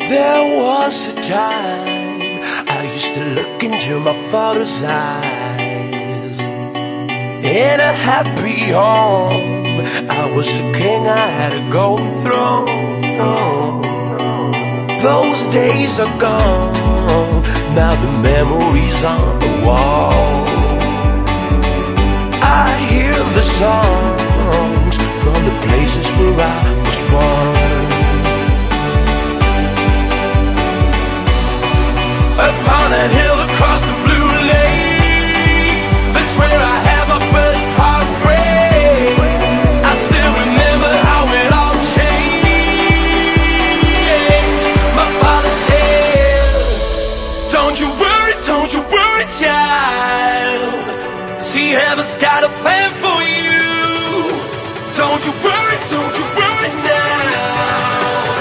There was a time I used to look into my father's eyes. In a happy home, I was a king, I had a golden throne. Those days are gone, now the memories on the wall. I hear the songs from the places where I was born. Upon that hill across the blue lake, that's where I had my first heartbreak. I still remember how it all changed. My father said, don't you worry, child. See, heaven's got a plan for you. Don't you worry now.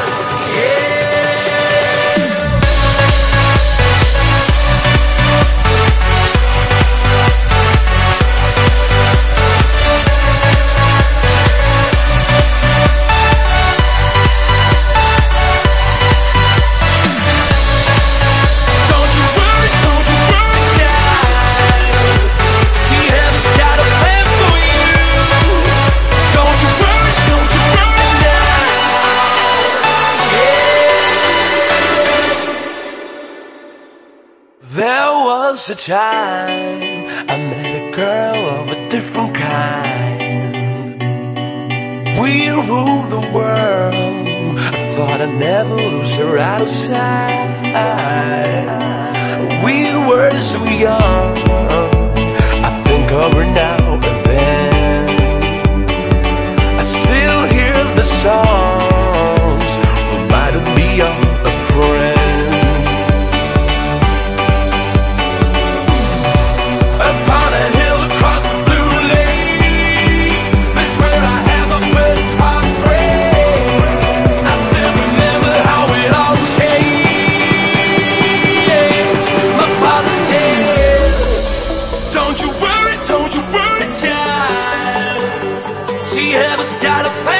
There was a time I met a girl of a different kind. We ruled the world. I thought I'd never lose her out of sight. We were so young, I think of her now and then. I still hear the songs reminding me of a friend. Don't you worry, child. See, heaven's got a plan.